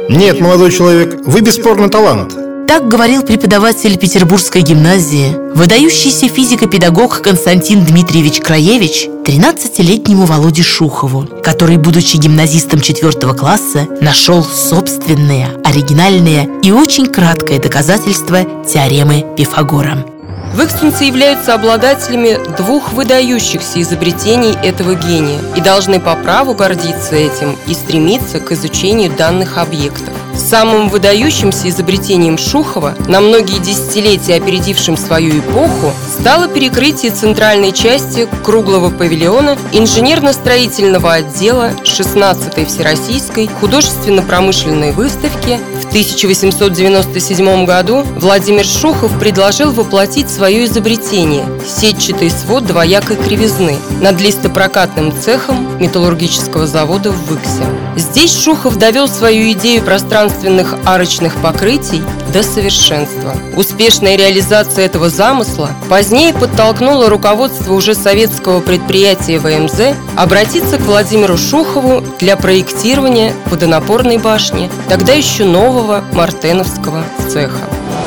Нет, молодой человек, вы бесспорно талант. Так говорил преподаватель Петербургской гимназии, выдающийся физико-педагог Константин Дмитриевич Краевич 13-летнему Володе Шухову, который, будучи гимназистом 4 класса, нашел собственное, оригинальное и очень краткое доказательство теоремы Пифагора. Выксунцы являются обладателями двух выдающихся изобретений этого гения и должны по праву гордиться этим и стремиться к изучению данных объектов. Самым выдающимся изобретением Шухова, на многие десятилетия опередившим свою эпоху, стало перекрытие центральной части круглого павильона инженерно-строительного отдела 16-й Всероссийской художественно-промышленной выставки. В 1897 году Владимир Шухов предложил воплотить свое изобретение – сетчатый свод двоякой кривизны над листопрокатным цехом металлургического завода в Выксе. Здесь Шухов довел свою идею пространственных арочных покрытий до совершенства. Успешная реализация этого замысла позднее подтолкнула руководство уже советского предприятия ВМЗ обратиться к Владимиру Шухову для проектирования водонапорной башни, тогда еще нового мартеновского цеха.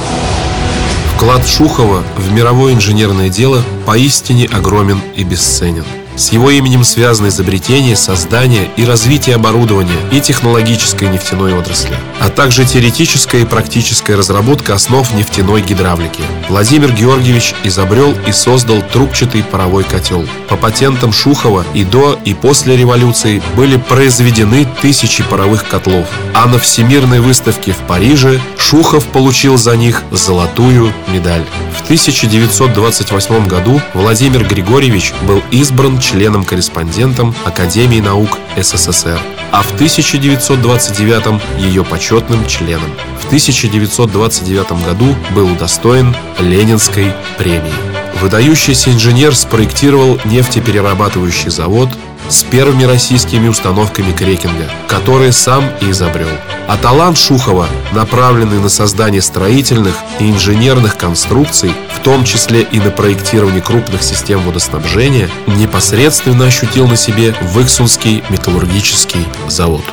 Вклад Шухова в мировое инженерное дело поистине огромен и бесценен. С его именем связаны изобретение, создание и развитие оборудования и технологической нефтяной отрасли, а также теоретическая и практическая разработка основ нефтяной гидравлики. Владимир Георгиевич изобрел и создал трубчатый паровой котел. По патентам Шухова и до, и после революции были произведены тысячи паровых котлов, а на Всемирной выставке в Париже Шухов получил за них золотую медаль. В 1928 году Владимир Григорьевич был избран членом-корреспондентом Академии наук СССР, а в 1929 ее почетным членом. В 1929 году был удостоен Ленинской премии. Выдающийся инженер спроектировал нефтеперерабатывающий завод с первыми российскими установками крекинга, которые сам и изобрел. А талант Шухова, направленный на создание строительных и инженерных конструкций, в том числе и на проектирование крупных систем водоснабжения, непосредственно ощутил на себе Выксунский металлургический завод.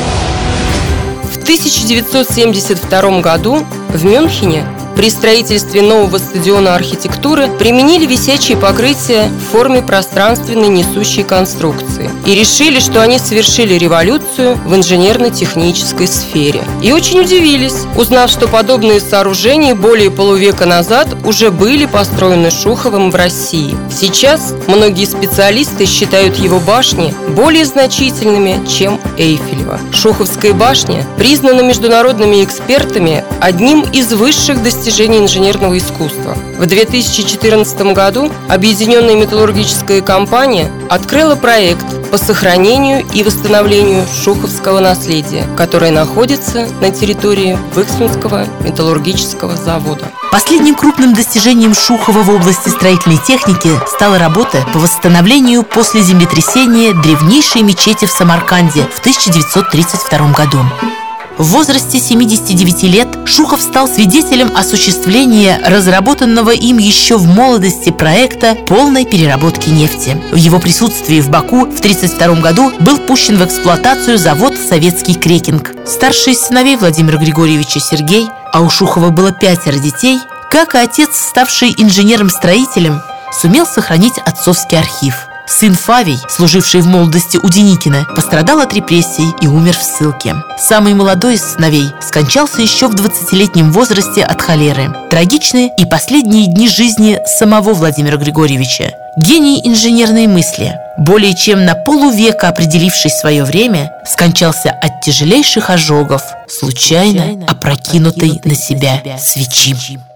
В 1972 году в Мюнхене при строительстве нового стадиона архитектуры применили висячие покрытия в форме пространственной несущей конструкции и решили, что они совершили революцию в инженерно-технической сфере. И очень удивились, узнав, что подобные сооружения более полувека назад уже были построены Шуховым в России. Сейчас многие специалисты считают его башни более значительными, чем Эйфелева. Шуховская башня признана международными экспертами одним из высших достижений инженерного искусства. В 2014 году Объединенная металлургическая компания открыла проект по сохранению и восстановлению шуховского наследия, которое находится на территории Выксунского металлургического завода. Последним крупным достижением Шухова в области строительной техники стала работа по восстановлению после землетрясения древнейшей мечети в Самарканде в 1932 году. В возрасте 79 лет Шухов стал свидетелем осуществления разработанного им еще в молодости проекта полной переработки нефти. В его присутствии в Баку в 1932 году был пущен в эксплуатацию завод «Советский крекинг». Старший из сыновей Владимира Григорьевича Сергей, а у Шухова было 5 детей, как и отец, ставший инженером-строителем, сумел сохранить отцовский архив. Сын Фавий, служивший в молодости у Деникина, пострадал от репрессий и умер в ссылке. Самый молодой из сыновей скончался еще в 20-летнем возрасте от холеры. Трагичны и последние дни жизни самого Владимира Григорьевича. Гений инженерной мысли, более чем на полувека определивший свое время, скончался от тяжелейших ожогов, случайно опрокинутой на себя свечи.